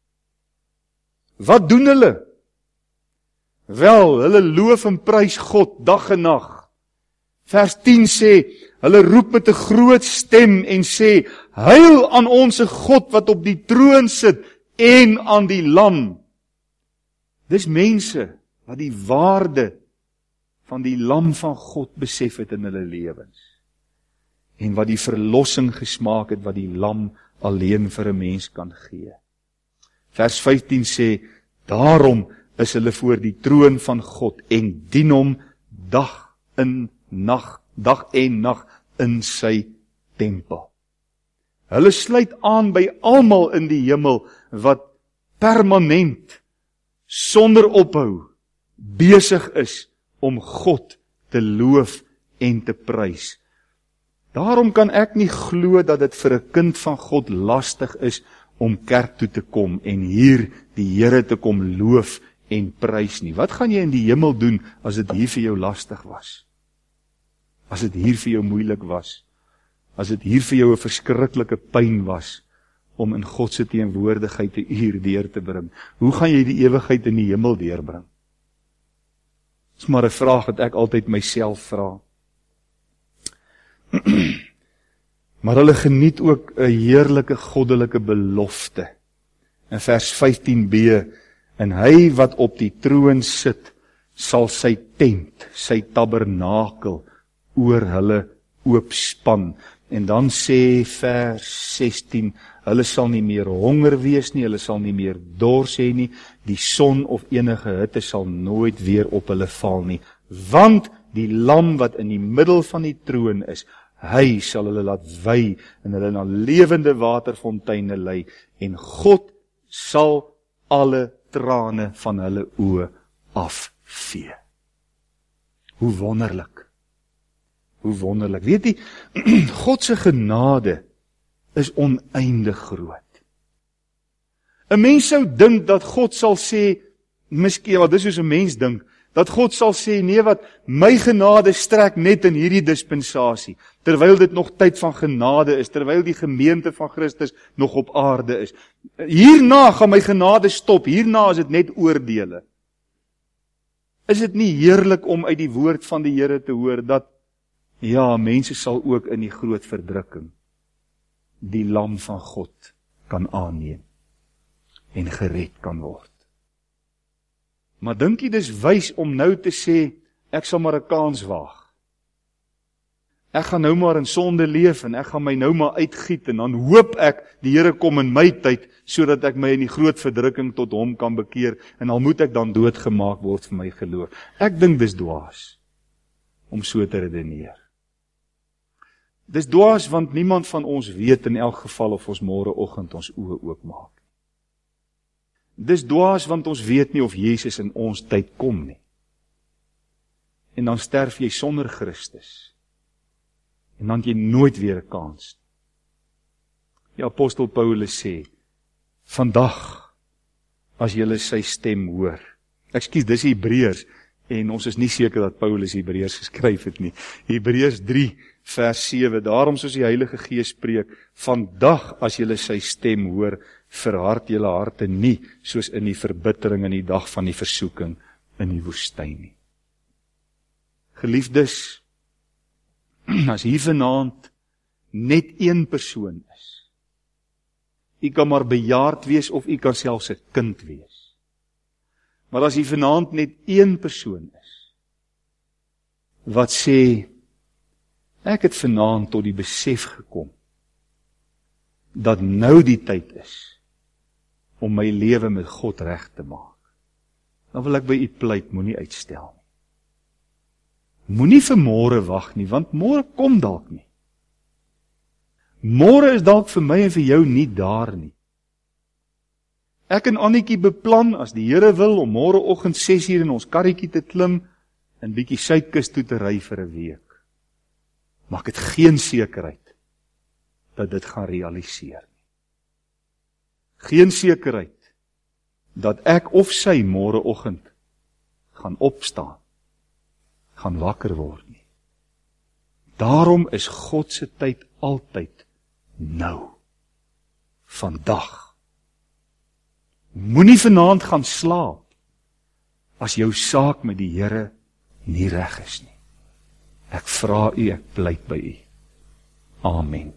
wat doen hulle? Wel, hulle loof en prys God dag en nag. Vers tien sê, hulle roep met 'n groot stem en sê, heil aan ons God wat op die troon sit en aan die lam. Dis mense wat die waarde van die lam van God besef het in hulle lewens. En wat die verlossing gesmaak het wat die lam alleen vir 'n mens kan gee. Vers vyftien sê, daarom is hulle voor die troon van God en dien hom dag in nag, dag en nag in sy tempel. Hulle sluit aan by almal in die hemel wat permanent, sonder ophou, besig is om God te loof en te prys. Daarom kan ek nie glo dat dit vir 'n kind van God lastig is om kerk toe te kom en hier die Here te kom loof en prys nie. Wat gaan jy in die hemel doen as dit hier vir jou lastig was? As dit hier vir jou moeilik was? As dit hier vir jou 'n verskriklike pyn was om in God se teenwoordigheid 'n uur deur te bring? Hoe gaan jy die ewigheid in die hemel deurbring? Dis maar 'n vraag wat ek altyd myself vra. Maar hulle geniet ook 'n heerlike goddelike belofte. In vers vyftien b, en hy wat op die troon sit, sal sy tent, sy tabernakel oor hulle oopspan. En dan sê vers sestien, hulle sal nie meer honger wees nie, hulle sal nie meer dors hê nie, die son of enige hitte sal nooit weer op hulle val nie, want die lam wat in die middel van die troon is, hy sal hulle laat wei en hulle na lewende waterfonteine lei, en God sal alle trane van hulle oë afvee. Hoe wonderlik. Hoe wonderlik. Weet jy, God se genade is oneindig groot. 'n Mens sou dink dat God sal sê, miskien, wat dis soos 'n mens dink, dat God sal sê, nee wat, my genade strek net in hierdie dispensasie, terwyl dit nog tyd van genade is, terwyl die gemeente van Christus nog op aarde is. Hierna gaan my genade stop, hierna is dit net oordeele. Is dit nie heerlik om uit die woord van die Here te hoor, dat ja, mense sal ook in die groot verdrukking die lam van God kan aanneem en gered kan word. Maar dink jy dis wys om nou te sê, ek sal maar 'n kans waag. Ek gaan nou maar in sonde leef en ek gaan my nou maar uitgiet en dan hoop ek die Here kom in my tyd sodat ek my in die groot verdrukking tot hom kan bekeer en al moet ek dan doodgemaak word vir my geloof. Ek dink dis dwaas om so te redeneer. Dis dwaas want niemand van ons weet in elk geval of ons môreoggend ons oë oopmaak. Dis dwaas want ons weet nie of Jesus in ons tyd kom nie. En dan sterf jy sonder Christus. En dan het jy nooit weer 'n kans. Die apostel Paulus sê, vandag, as julle sy stem hoor. Ekskuus, dis Hebreërs, en ons is nie seker dat Paulus Hebreërs geskryf het nie. Hebreërs drie, vers sewe, daarom soos die Heilige Gees spreek, vandag as julle sy stem hoor, verhard julle harte nie, soos in die verbittering in die dag van die versoeking in die woestyn nie. Geliefdes, as hier vanaand net een persoon is, u kan maar bejaard wees of u kan selfs 'n kind wees, maar as hier vanaand net een persoon is, wat sê, ek het vanaand tot die besef gekom, dat nou die tyd is, om my lewe met God reg te maak, dan wil ek by u pleit, moenie uitstel nie. Moenie vir môre wag nie, want môre kom dalk nie. Môre is dalk vir my en vir jou nie daar nie. Ek en Annetjie beplan, as die Here wil, om môreoggend ses uur in ons karretjie te klim, en bietjie Suidkus toe te ry vir 'n week. Maar ek het geen sekerheid, dat dit gaan realiseer nie. Geen sekerheid, dat ek of sy môreoggend, gaan opstaan, gaan wakker word nie. Daarom is God se tyd altyd nou. vandag. Moenie vanaand gaan slaap as jou saak met die Here nie reg is nie. Ek vra u, ek pleit by u. Amen.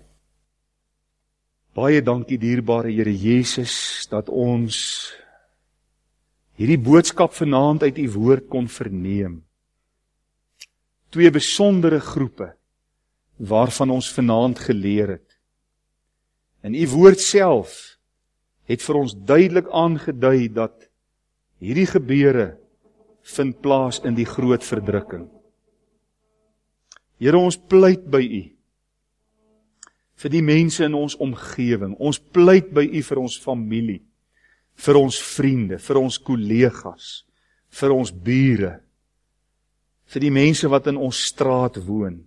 Baie dankie, dierbare Here Jesus, dat ons hierdie boodskap vanaand uit u woord kon verneem. Twee besondere groepe waarvan ons vanaand geleer het. En u woord self het vir ons duidelik aangedui dat hierdie gebeure vind plaas in die groot verdrukking. Here, ons pleit by u vir die mense in ons omgewing. Ons pleit by u vir ons familie, vir ons vriende, vir ons kollegas, vir ons bure, vir die mense wat in ons straat woon.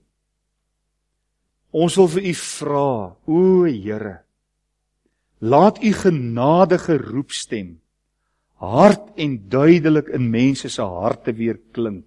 Ons wil vir u vra, o Here, laat u genadige roepstem hard en duidelik in mense se harte weer klink.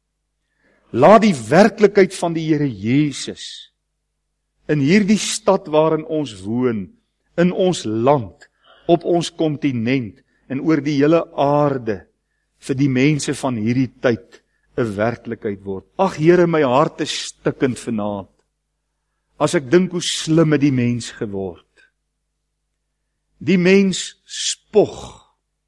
Laat die werklikheid van die Here Jesus in hierdie stad waarin ons woon, in ons land, op ons kontinent en oor die hele aarde vir die mense van hierdie tyd 'n werklikheid word. Ag Here, my hart is stikkend vanaand as ek dink hoe slim het die mens geword. Die mens spog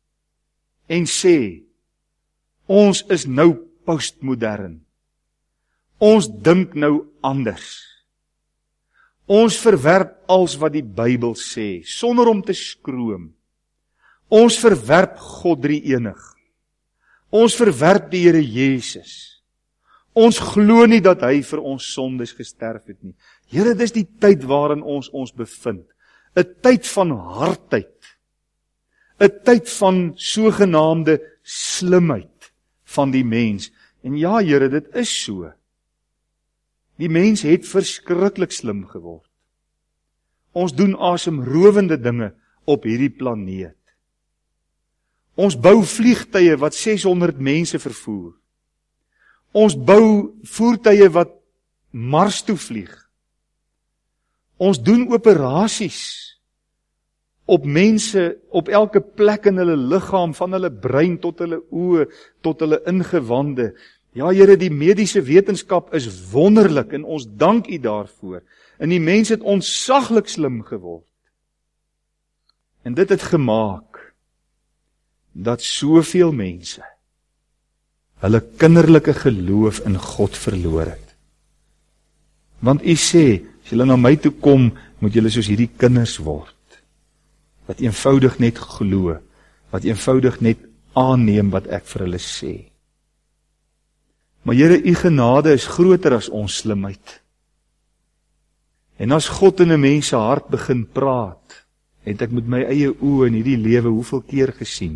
en sê, ons is nou postmodern. Ons dink nou anders. Ons verwerp als wat die Bybel sê, sonder om te skroom. Ons verwerp God drie-enig. Ons verwerp die Here Jesus. Ons glo nie dat hy vir ons sondes gesterf het nie. Here, dis die tyd waarin ons ons bevind. 'n Tyd van hardheid. 'n Tyd van sogenaamde slimheid van die mens. En ja, Here, dit is so. Die mens het verskriklik slim geword. Ons doen asemrowende dinge op hierdie planeet. Ons bou vliegtuie wat ses honderd mense vervoer. Ons bou voertuie wat Mars toe vlieg. Ons doen operasies op mense, op elke plek in hulle liggaam, van hulle brein tot hulle oë, tot hulle ingewande. Ja, Here, die mediese wetenskap is wonderlik en ons dank u daarvoor. En die mens het ontsaglik slim geword. En dit het gemaak dat soveel mense hulle kinderlike geloof in God verloor het. Want u sê, as julle na my toe kom, moet julle soos hierdie kinders word, wat eenvoudig net glo, wat eenvoudig net aanneem wat ek vir hulle sê. Maar Here, u genade is groter as ons slimheid. En as God in 'n mens se hart begin praat, het ek met my eie oë in hierdie lewe hoeveel keer gesien,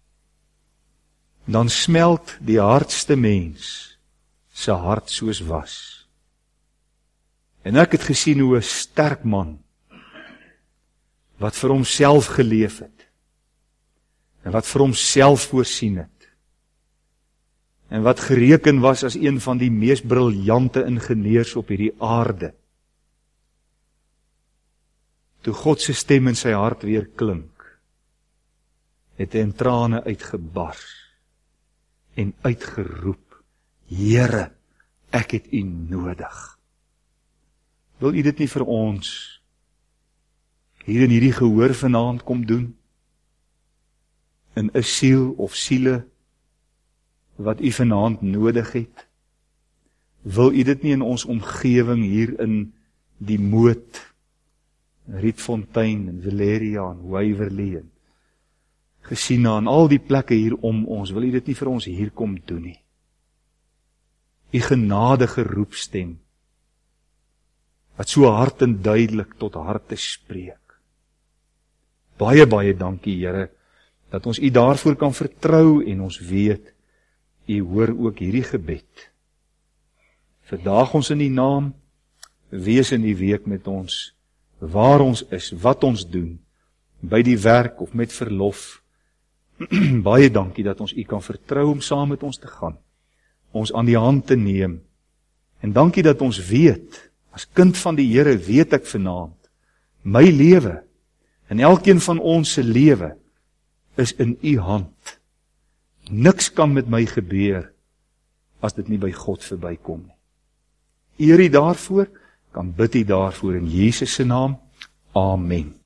dan smelt die hardste mens se hart soos was. En ek het gesien hoe 'n sterk man, wat vir homself geleef het, en wat vir homself voorsien het, en wat gereken was as een van die mees briljante ingenieurs op hierdie aarde, toe God se stem in sy hart weer klink, het hy in trane uitgebars, en uitgeroep, Here, ek het u nodig. Wil u dit nie vir ons hier in hierdie gehoor vanaand kom doen? In 'n siel of siele wat u vanaand nodig het? Wil u dit nie in ons omgewing hier in die Moot, Rietfontein en Valeria en Waverley en gesien aan al die plekke hier om ons, wil u dit nie vir ons hier kom doen nie? U genadige roepstem, wat so hard en duidelik tot harte spreek. Baie, baie dankie, Here, dat ons u daarvoor kan vertrou en ons weet, u hoor ook hierdie gebed. Vandag ons in die naam, wees in die week met ons, waar ons is, wat ons doen, by die werk of met verlof. Baie dankie dat ons u kan vertrou om saam met ons te gaan, ons aan die hand te neem, en dankie dat ons weet, as kind van die Here weet ek vanaand, my lewe En elkeen van ons se lewe is in u hand. Niks kan met my gebeur as dit nie by God verbykom nie. Eer u daarvoor, kan bid u daarvoor in Jesus se naam. Amen.